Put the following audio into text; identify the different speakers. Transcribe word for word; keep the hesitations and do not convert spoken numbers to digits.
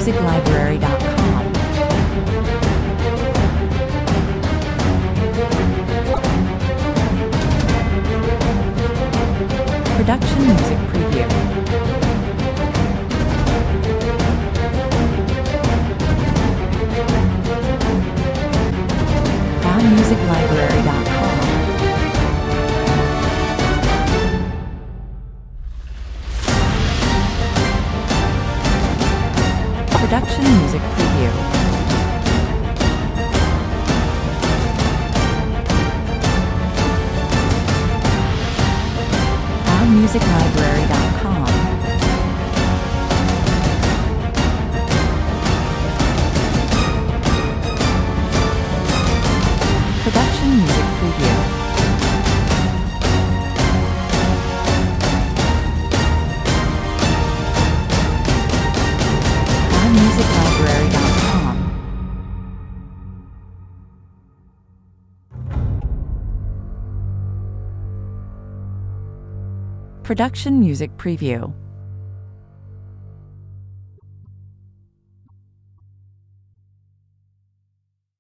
Speaker 1: music library dot com. Production Music Preview. music library dot com. Production Music Preview. music library dot com. Production Music Preview. music library dot com. Production Music Preview.